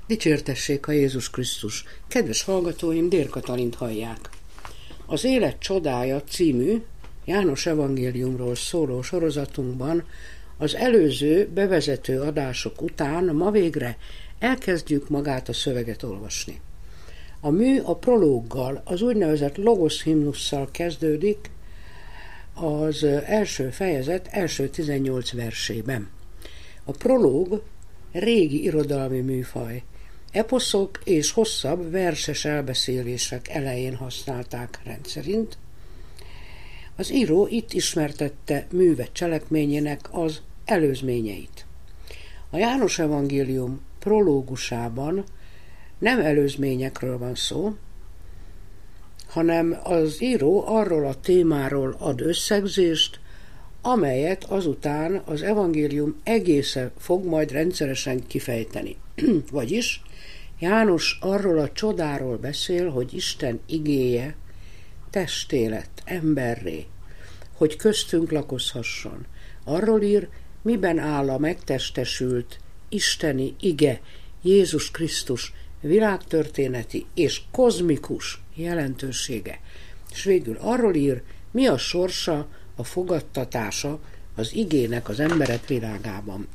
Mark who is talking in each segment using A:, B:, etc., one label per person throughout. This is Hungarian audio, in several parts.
A: Dicsértessék a Jézus Krisztus! Kedves hallgatóim, Dér Katalint hallják. Az Élet csodája című János evangéliumról szóló sorozatunkban az előző bevezető adások után ma végre elkezdjük magát a szöveget olvasni. A mű a prológgal, az úgynevezett Logos himnusszal kezdődik az első fejezet első 18 versében. A prológ régi irodalmi műfaj. Eposzok és hosszabb verses elbeszélések elején használták rendszerint. Az író itt ismertette műve cselekményének az előzményeit. A János evangélium prológusában nem előzményekről van szó, hanem az író arról a témáról ad összegzést, amelyet azután az evangélium egészen fog majd rendszeresen kifejteni. Vagyis János arról a csodáról beszél, hogy Isten igéje testé lett, emberré, hogy köztünk lakozhasson. Arról ír, miben áll a megtestesült isteni ige, Jézus Krisztus világtörténeti és kozmikus jelentősége. És végül arról ír, mi a sorsa, a fogadtatása az igének az emberek világában.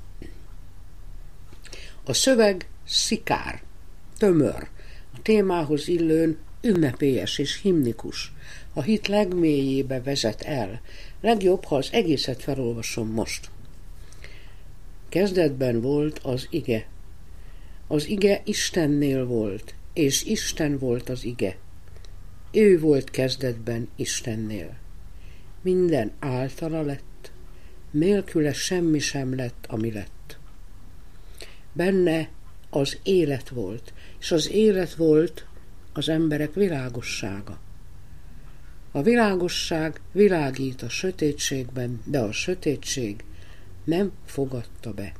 A: A szöveg szikár, tömör, a témához illőn ünnepélyes és himnikus, a hit legmélyébe vezet el. Legjobb, ha az egészet felolvasom most. Kezdetben volt az ige. Az ige Istennél volt, és Isten volt az ige. Ő volt kezdetben Istennél. Minden általa lett, nélküle semmi sem lett, ami lett. Benne az élet volt, és az élet volt az emberek világossága. A világosság világít a sötétségben, de a sötétség nem fogadta be.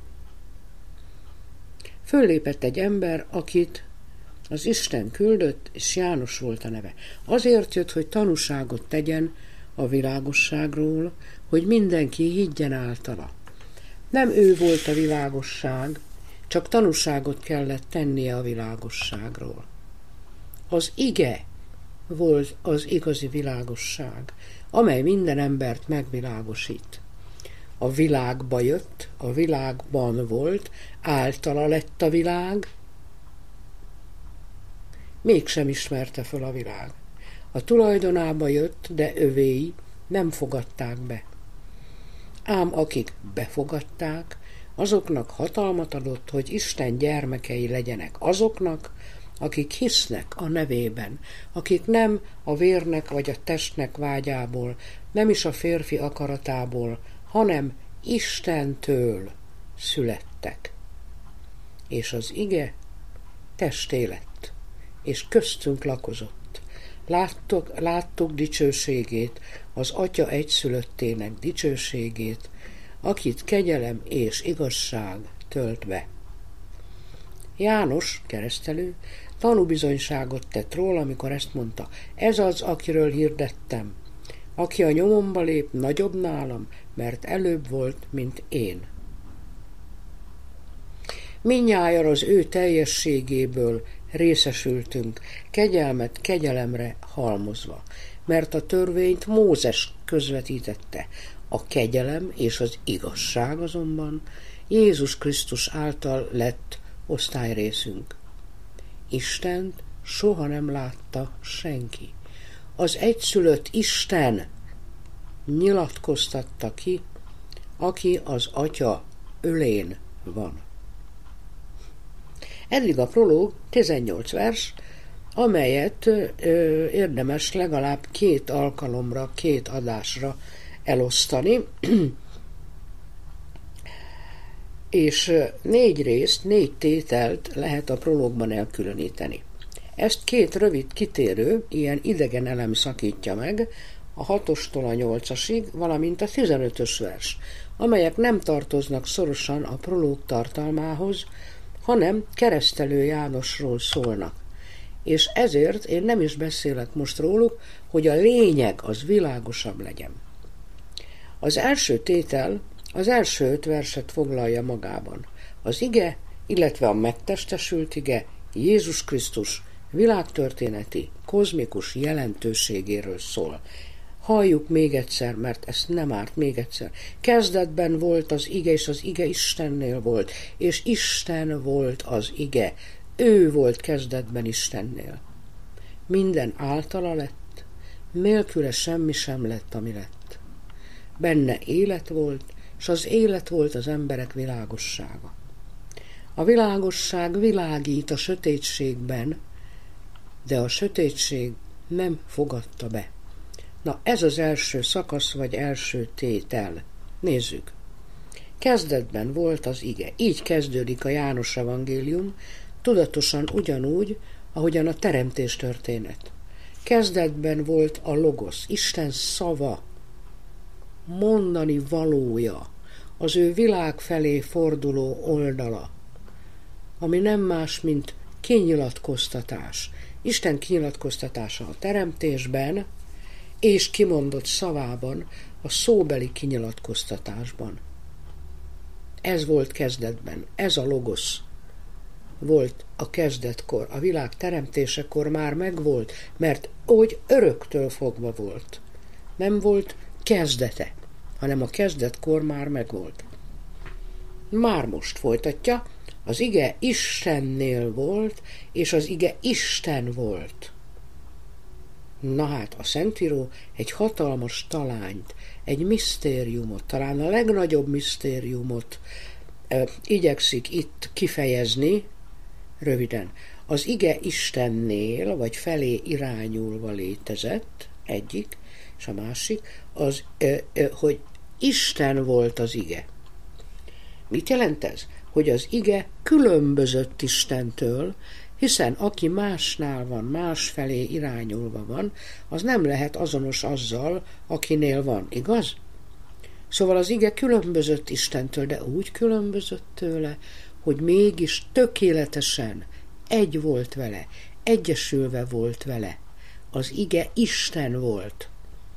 A: Föllépett egy ember, akit az Isten küldött, és János volt a neve. Azért jött, hogy tanúságot tegyen a világosságról, hogy mindenki higgyen általa. Nem ő volt a világosság, csak tanúságot kellett tennie a világosságról. Az ige volt az igazi világosság, amely minden embert megvilágosít. A világba jött, a világban volt, általa lett a világ, mégsem ismerte föl a világ. A tulajdonába jött, de övéi nem fogadták be. Ám akik befogadták, azoknak hatalmat adott, hogy Isten gyermekei legyenek. Azoknak, akik hisznek a nevében, akik nem a vérnek vagy a testnek vágyából, nem is a férfi akaratából, hanem Istentől születtek. És az ige testé lett, és köztünk lakozott. Láttuk dicsőségét, az Atya egyszülöttének dicsőségét, akit kegyelem és igazság tölt be. János, keresztelő, tanúbizonyságot tett róla, amikor ezt mondta: ez az, akiről hirdettem, aki a nyomomba lép, nagyobb nálam, mert előbb volt, mint én. Mindnyájan az ő teljességéből részesültünk, kegyelmet kegyelemre halmozva, mert a törvényt Mózes közvetítette, a kegyelem és az igazság azonban Jézus Krisztus által lett osztályrészünk. Istent soha nem látta senki. Az egyszülött Isten nyilatkoztatta ki, aki az Atya ölén van. Eddig a prológ 18 vers, amelyet érdemes legalább 2 alkalomra, 2 adásra elosztani, és 4 részt, 4 tételt lehet a prológban elkülöníteni. Ezt 2 rövid kitérő, ilyen idegen elem szakítja meg, a 6-ostól a 8-asig, valamint a 15-ös vers, amelyek nem tartoznak szorosan a prológ tartalmához, hanem keresztelő Jánosról szólnak. És ezért én nem is beszélek most róluk, hogy a lényeg az világosabb legyen. Az első tétel az első 5 verset foglalja magában. Az ige illetve a megtestesült ige Jézus Krisztus világtörténeti, kozmikus jelentőségéről szól. Halljuk még egyszer, mert ezt nem árt még egyszer. Kezdetben volt az ige, és az ige Istennél volt, és Isten volt az ige. Ő volt kezdetben Istennél. Minden általa lett, nélküle semmi sem lett, ami lett. Benne élet volt, és az élet volt az emberek világossága. A világosság világít a sötétségben, de a sötétség nem fogadta be. Na, ez az első szakasz, vagy első tétel. Nézzük. Kezdetben volt az ige. Így kezdődik a János evangélium, tudatosan ugyanúgy, ahogyan a teremtés történet. Kezdetben volt a logosz, Isten szava, mondani valója, az ő világ felé forduló oldala, ami nem más, mint kinyilatkoztatás. Isten kinyilatkoztatása a teremtésben, és kimondott szavában, a szóbeli kinyilatkoztatásban. Ez volt kezdetben, ez a logosz volt a kezdetkor, a világ teremtésekor már megvolt, mert úgy öröktől fogva volt. Nem volt kezdete, hanem a kezdetkor már megvolt. Már most folytatja, az ige Istennél volt, és az ige Isten volt. Na hát, a Szentíró egy hatalmas talányt, egy misztériumot, talán a legnagyobb misztériumot igyekszik itt kifejezni, röviden. Az ige Istennél, vagy felé irányulva létezett, egyik, és a másik, az, hogy Isten volt az ige. Mit jelent ez? Hogy az ige különbözött Istentől, hiszen aki másnál van, más felé irányulva van, az nem lehet azonos azzal, akinél van, igaz? Szóval az ige különbözött Istentől, de úgy különbözött tőle, hogy mégis tökéletesen egy volt vele, egyesülve volt vele. Az ige Isten volt.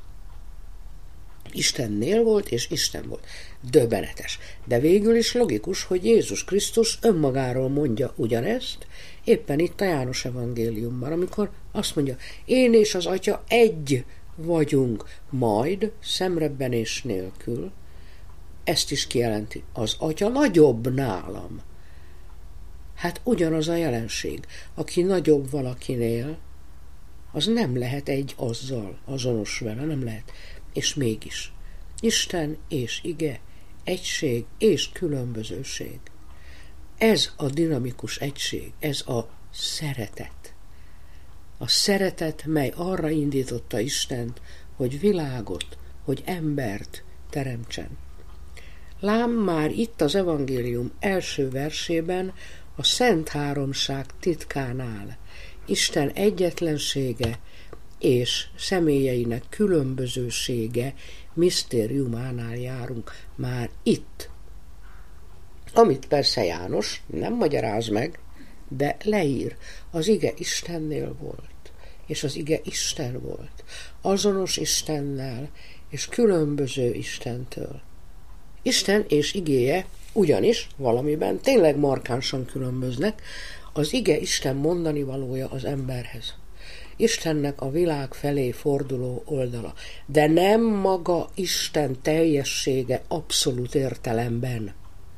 A: Istennél volt, és Isten volt. Döbbenetes. De végül is logikus, hogy Jézus Krisztus önmagáról mondja ugyanezt, éppen itt a János evangéliumban, amikor azt mondja, én és az Atya egy vagyunk, majd szemrebbenés nélkül, ezt is kijelenti, az Atya nagyobb nálam. Hát ugyanaz a jelenség, aki nagyobb valakinél, az nem lehet egy azzal, azonos vele, nem lehet. És mégis, Isten és ige, egység és különbözőség. Ez a dinamikus egység, ez a szeretet. A szeretet, mely arra indította Istent, hogy világot, hogy embert teremtsen. Lám már itt az evangélium első versében a Szent Háromság titkánál, Isten egyetlensége és személyeinek különbözősége misztériumánál járunk már itt. Amit persze János nem magyaráz meg, de leír. Az ige Istennél volt, és az ige Isten volt. Azonos Istennel, és különböző Istentől. Isten és igéje ugyanis valamiben tényleg markánsan különböznek, az ige Isten mondani valója az emberhez. Istennek a világ felé forduló oldala, de nem maga Isten teljessége abszolút értelemben.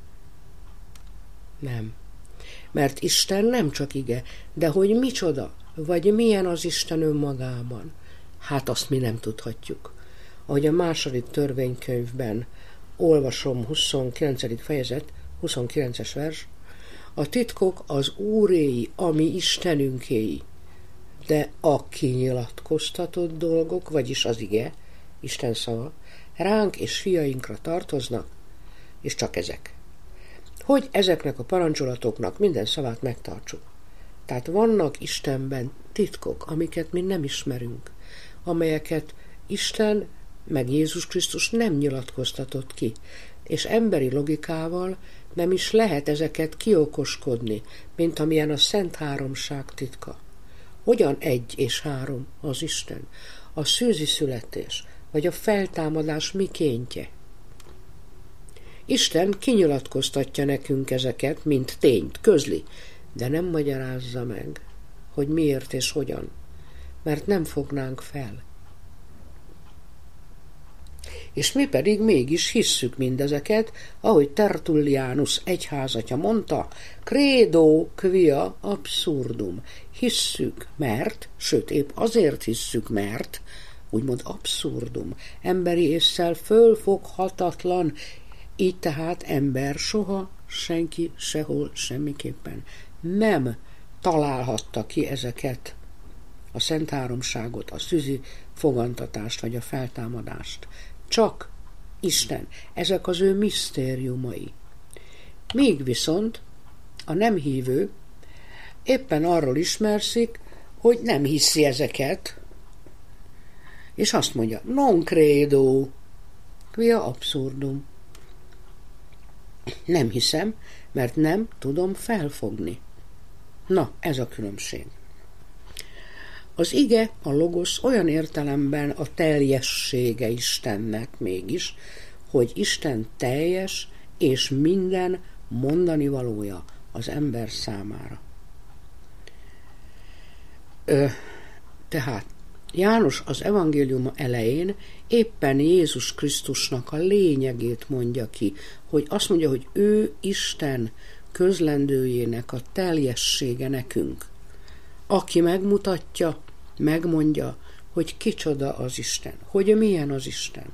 A: Nem. Mert Isten nem csak ige, de hogy micsoda, vagy milyen az Isten önmagában, hát azt mi nem tudhatjuk. Ahogy a második törvénykönyvben olvasom 29. fejezet, 29-es vers, a titkok az Úréi, ami Istenünkéi, de a kinyilatkoztatott dolgok, vagyis az ige, Isten szava, ránk és fiainkra tartoznak, és csak ezek. Hogy ezeknek a parancsolatoknak minden szavát megtartsuk. Tehát vannak Istenben titkok, amiket mi nem ismerünk, amelyeket Isten meg Jézus Krisztus nem nyilatkoztatott ki, és emberi logikával nem is lehet ezeket kiokoskodni, mint amilyen a Szent Háromság titka. Hogyan egy és három az Isten? A szűzi születés, vagy a feltámadás mikéntje? Isten kinyilatkoztatja nekünk ezeket, mint tényt, közli, de nem magyarázza meg, hogy miért és hogyan, mert nem fognánk fel. És mi pedig mégis hisszük mindezeket, ahogy Tertullianus egyházatja mondta, credo quia absurdum. Hisszük, mert, sőt épp azért hisszük, mert, úgymond abszurdum, emberi ésszel fölfoghatatlan, így tehát ember soha, senki, sehol, semmiképpen nem találhatta ki ezeket, a Szent Háromságot, a szüzi fogantatást vagy a feltámadást. Csak Isten, ezek az ő misztériumai. Míg viszont a nem hívő éppen arról ismerszik, hogy nem hiszi ezeket, és azt mondja, non credo, quia absurdum. Nem hiszem, mert nem tudom felfogni. Na, ez a különbség. Az ige, a logosz olyan értelemben a teljessége Istennek mégis, hogy Isten teljes és minden mondani valója az ember számára. Tehát János az evangélium elején éppen Jézus Krisztusnak a lényegét mondja ki, hogy azt mondja, hogy ő Isten közlendőjének a teljessége nekünk, aki megmutatja, megmondja, hogy kicsoda az Isten, hogy milyen az Isten.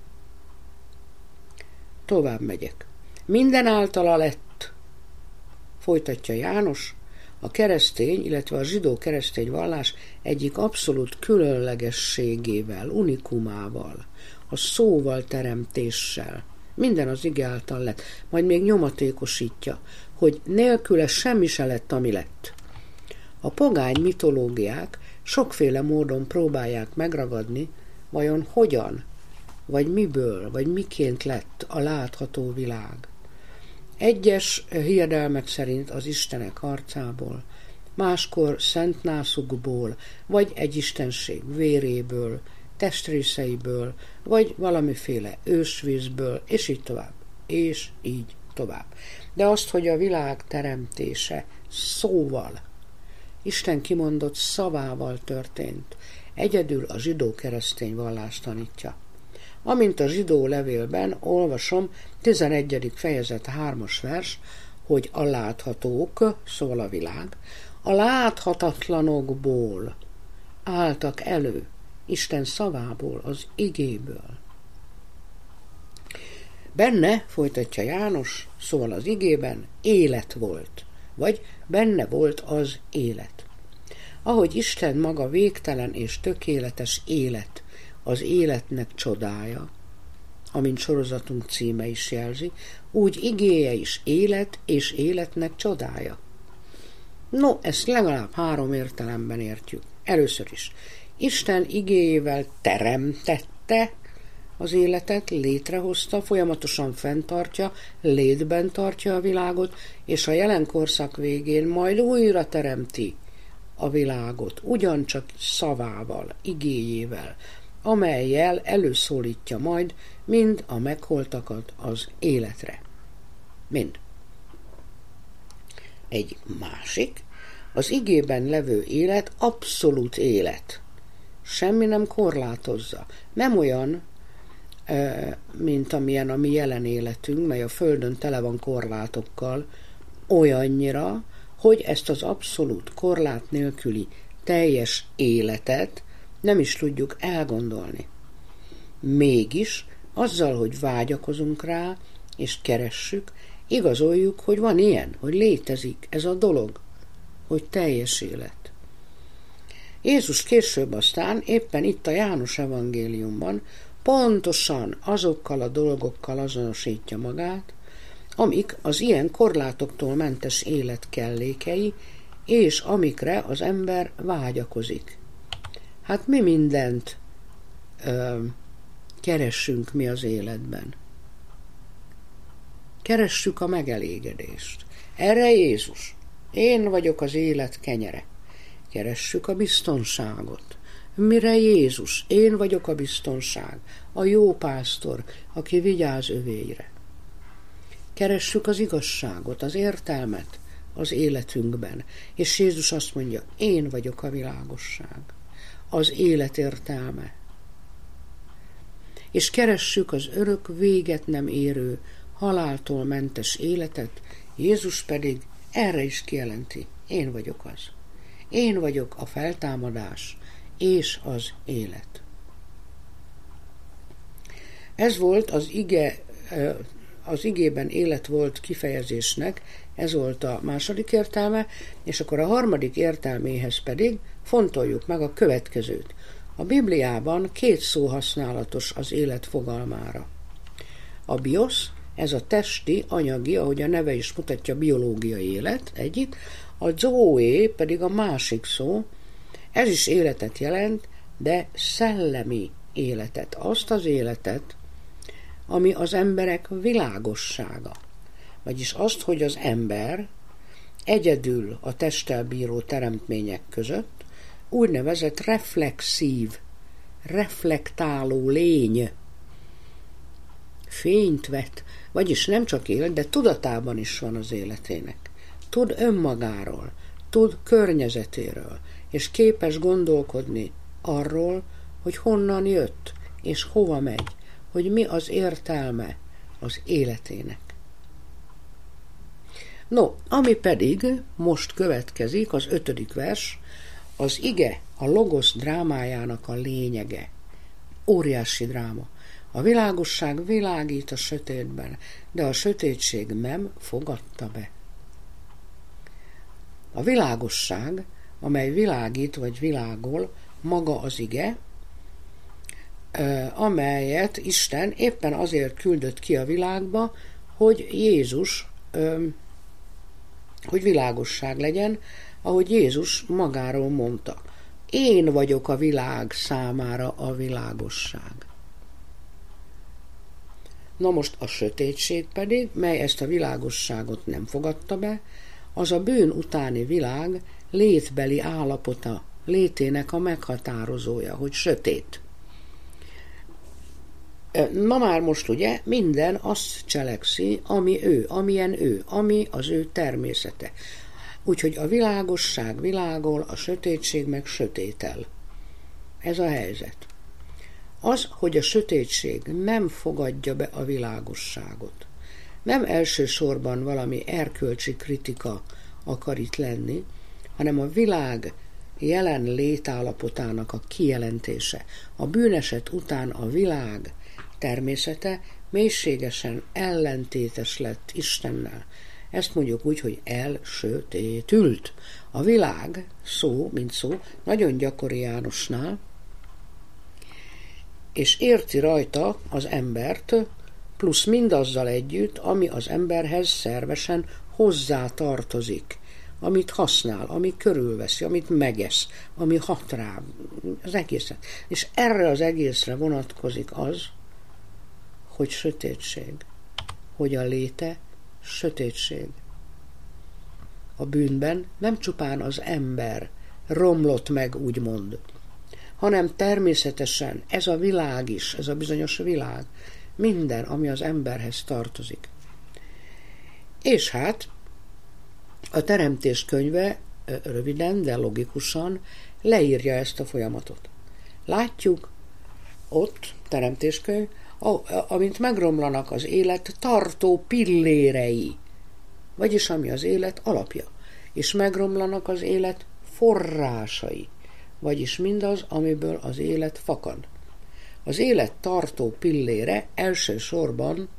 A: Tovább megyek. Minden általa lett, folytatja János, a keresztény, illetve a zsidó keresztény vallás egyik abszolút különlegességével, unikumával, a szóval, teremtéssel. Minden az ige által lett. Majd még nyomatékosítja, hogy nélküle semmi se lett, ami lett. A pogány mitológiák sokféle módon próbálják megragadni, vajon hogyan, vagy miből, vagy miként lett a látható világ. Egyes hiedelmek szerint az istenek harcából, máskor szent nászukból, vagy egy istenség véréből, testrészeiből, vagy valamiféle ősvízből, és így tovább, és így tovább. De azt, hogy a világ teremtése szóval, Isten kimondott szavával történt, egyedül a zsidó-keresztény vallás tanítja. Amint a zsidó levélben olvasom, 11. fejezet 3. vers, hogy a láthatók, szóval a világ, a láthatatlanokból álltak elő, Isten szavából, az igéből. Benne, folytatja János, szóval az igében élet volt, vagy benne volt az élet. Ahogy Isten maga végtelen és tökéletes élet, az életnek csodája, amint sorozatunk címe is jelzi, úgy igéje is élet és életnek csodája. No, ezt legalább 3 értelemben értjük. Először is, Isten igéjével teremtette az életet, létrehozta, folyamatosan fenntartja, létben tartja a világot, és a jelen korszak végén majd újra teremti a világot, ugyancsak szavával, igéjével, amellyel előszólítja majd mind a megholtakat az életre. Mind. Egy másik, az igében levő élet abszolút élet. Semmi nem korlátozza. Nem olyan, mint amilyen a mi jelen életünk, mely a Földön tele van korlátokkal, olyannyira, hogy ezt az abszolút korlát nélküli teljes életet nem is tudjuk elgondolni. Mégis azzal, hogy vágyakozunk rá, és keressük, igazoljuk, hogy van ilyen, hogy létezik ez a dolog, hogy teljes élet. Jézus később aztán éppen itt a János evangéliumban pontosan azokkal a dolgokkal azonosítja magát, amik az ilyen korlátoktól mentes élet kellékei, és amikre az ember vágyakozik. Hát mi mindent keressünk mi az életben? Keressük a megelégedést. Erre Jézus. Én vagyok az élet kenyere. Keressük a biztonságot. Mire Jézus? Én vagyok a biztonság. A jó pásztor, aki vigyáz övéire. Keressük az igazságot, az értelmet az életünkben. És Jézus azt mondja, én vagyok a világosság, az élet értelme. És keressük az örök véget nem érő, haláltól mentes életet, Jézus pedig erre is kijelenti, én vagyok az. Én vagyok a feltámadás és az élet. Ez volt az igében élet volt kifejezésnek, ez volt a második értelme, és akkor a harmadik értelméhez pedig fontoljuk meg a következőt. A Bibliában 2 szó használatos az élet fogalmára. A bios, ez a testi, anyagi, ahogy a neve is mutatja, biológiai élet egyik, a zoé pedig a másik szó, ez is életet jelent, de szellemi életet, azt az életet, ami az emberek világossága. Vagyis azt, hogy az ember egyedül a testtel bíró teremtmények között úgynevezett reflexív, reflektáló lény, fényt vet, vagyis nem csak élet, de tudatában is van az életének. Tud önmagáról, tud környezetéről, és képes gondolkodni arról, hogy honnan jött, és hova megy, hogy mi az értelme az életének. No, ami pedig most következik, az 5. vers, az ige, a logosz drámájának a lényege. Óriási dráma. A világosság világít a sötétben, de a sötétség nem fogadta be. A világosság, amely világít vagy világol, maga az ige, amelyet Isten éppen azért küldött ki a világba, hogy Jézus, hogy világosság legyen, ahogy Jézus magáról mondta. Én vagyok a világ számára a világosság. Na most a sötétség pedig, mely ezt a világosságot nem fogadta be, az a bűn utáni világ létbeli állapota, létének a meghatározója, hogy sötét. Na már most ugye minden azt cselekszi, ami ő, amilyen ő, ami az ő természete. Úgyhogy a világosság világol, a sötétség meg sötétel. Ez a helyzet. Az, hogy a sötétség nem fogadja be a világosságot. Nem elsősorban valami erkölcsi kritika akar itt lenni, hanem a világ jelen létállapotának a kijelentése. A bűneset után a világ természete mélységesen ellentétes lett Istennel. Ezt mondjuk úgy, hogy elsötétült. A világ szó, mint szó, nagyon gyakori Jánosnál, és érti rajta az embert, plusz mindazzal együtt, ami az emberhez szervesen hozzá tartozik, amit használ, ami körülveszi, amit megesz, ami hat rá, az egészet. És erre az egészre vonatkozik az, hogy sötétség, hogy a léte sötétség. A bűnben nem csupán az ember romlott meg, úgymond, hanem természetesen ez a világ is, ez a bizonyos világ, minden, ami az emberhez tartozik. És hát a Teremtés könyve röviden, de logikusan leírja ezt a folyamatot. Látjuk ott, Teremtéskönyv, amint megromlanak az élet tartó pillérei, vagyis ami az élet alapja, és megromlanak az élet forrásai, vagyis mindaz, amiből az élet fakad. Az élet tartó pillére elsősorban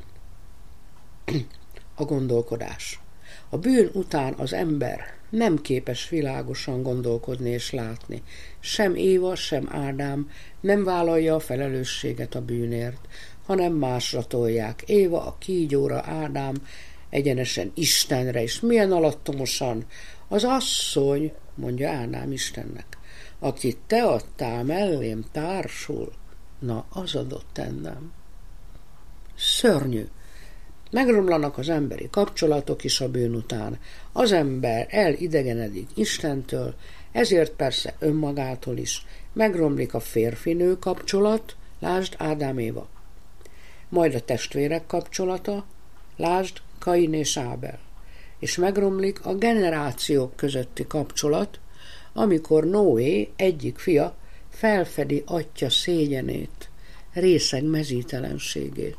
A: a gondolkodás. A bűn után az ember nem képes világosan gondolkodni és látni. Sem Éva, sem Ádám nem vállalja a felelősséget a bűnért, hanem másra tolják. Éva a kígyóra, Ádám egyenesen Istenre, és milyen alattomosan. Az asszony, mondja Ádám Istennek, akit te adtál mellém társul, na az adott ennem. Szörnyű. Megromlanak az emberi kapcsolatok is a bűn után. Az ember elidegenedik Istentől, ezért persze önmagától is. Megromlik a férfi-nő kapcsolat, lásd Ádám Éva. Majd a testvérek kapcsolata, Lásd Kain és Ábel. És megromlik a generációk közötti kapcsolat, amikor Noé egyik fia felfedi atyja szégyenét, részeg mezítelenségét.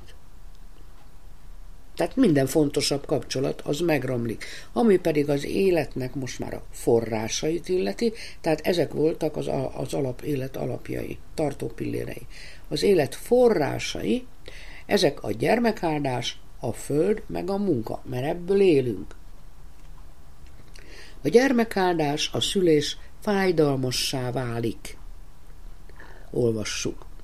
A: Tehát minden fontosabb kapcsolat az megromlik. Ami pedig az életnek most már a forrásait illeti, tehát ezek voltak az élet alapjai, tartópillérei. Az élet forrásai, ezek a gyermekáldás, a föld, meg a munka, mert ebből élünk. A gyermekáldás, a szülés fájdalmassá válik. Olvassuk.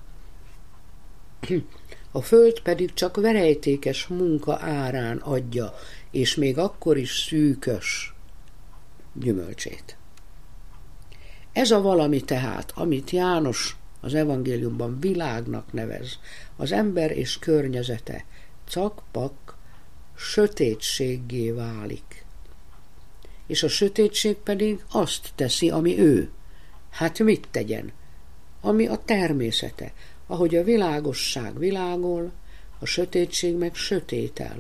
A: A föld pedig csak verejtékes munka árán adja, és még akkor is szűkös gyümölcsét. Ez a valami tehát, amit János az evangéliumban világnak nevez, az ember és környezete cakpak sötétséggé válik. És a sötétség pedig azt teszi, ami ő. Hát mit tegyen? Ami a természete. Ahogy a világosság világol, a sötétség meg sötétel.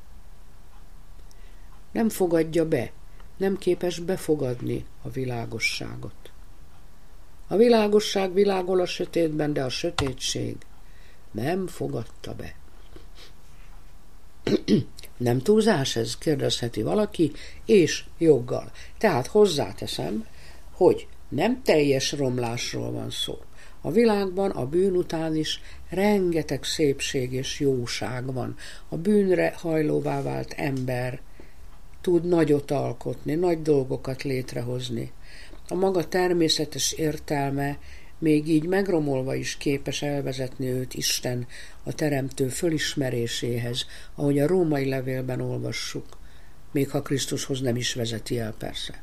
A: Nem fogadja be, nem képes befogadni a világosságot. A világosság világol a sötétben, de a sötétség nem fogadta be. Nem túlzás ez, kérdezheti valaki, és joggal. Tehát hozzáteszem, hogy nem teljes romlásról van szó. A világban a bűn után is rengeteg szépség és jóság van. A bűnre hajlóvá vált ember tud nagyot alkotni, nagy dolgokat létrehozni. A maga természetes értelme még így megromolva is képes elvezetni őt Isten a teremtő fölismeréséhez, ahogy a római levélben olvassuk, még ha Krisztushoz nem is vezeti el persze.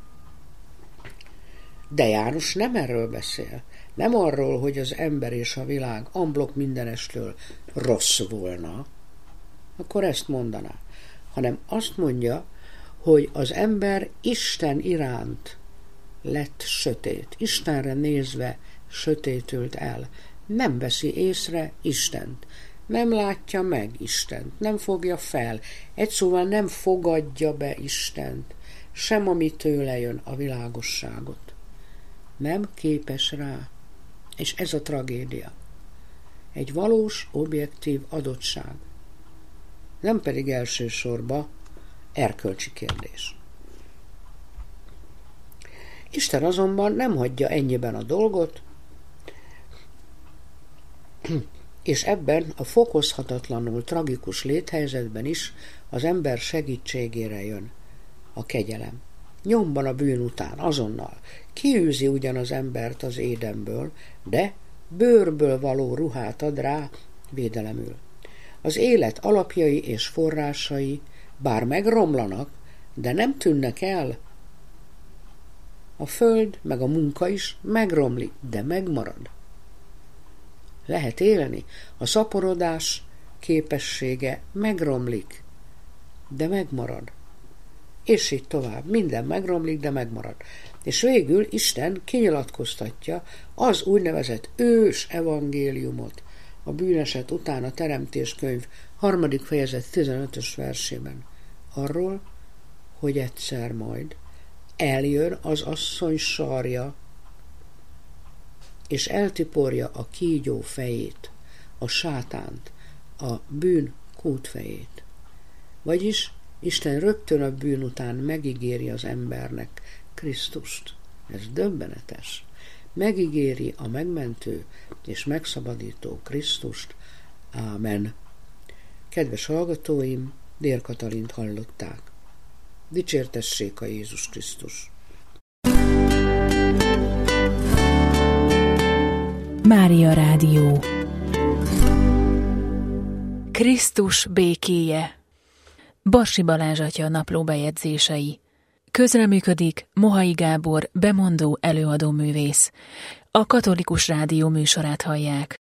A: De János nem erről beszél, nem arról, hogy az ember és a világ amblok mindenestől rossz volna, akkor ezt mondaná, hanem azt mondja, hogy az ember Isten iránt lett sötét. Istenre nézve sötétült el. Nem veszi észre Istent. Nem látja meg Istent. Nem fogja fel. Egy szóval nem fogadja be Istent. Sem ami tőle jön, a világosságot. Nem képes rá. És ez a tragédia. Egy valós, objektív adottság. Nem pedig elsősorban erkölcsi kérdés. Isten azonban nem hagyja ennyiben a dolgot, és ebben a fokozhatatlanul tragikus léthelyzetben is az ember segítségére jön a kegyelem. Nyomban a bűn után, azonnal. Kiűzi ugyan az embert az édenből, de bőrből való ruhát ad rá védelemül. Az élet alapjai és forrásai bár megromlanak, de nem tűnnek el. A föld meg a munka is megromlik, de megmarad. Lehet élni. A szaporodás képessége megromlik, de megmarad. És így tovább. Minden megromlik, de megmarad. És végül Isten kinyilatkoztatja az úgynevezett ős evangéliumot a bűneset után a Teremtéskönyv 3. fejezet 15. versében. Arról, hogy egyszer majd eljön az asszony sarja, és eltiporja a kígyó fejét, a sátánt, a bűn kútfejét. Vagyis Isten rögtön a bűn után megígéri az embernek Krisztust. Ez döbbenetes. Megígéri a megmentő és megszabadító Krisztust. Ámen. Kedves hallgatóim, Dér Katalint hallották. Dicsértessék a Jézus Krisztus!
B: Mária Rádió. Krisztus békéje. Barsi Balázs atya naplóbejegyzései. Közreműködik Mohai Gábor, bemondó előadóművész. A Katolikus Rádió műsorát hallják.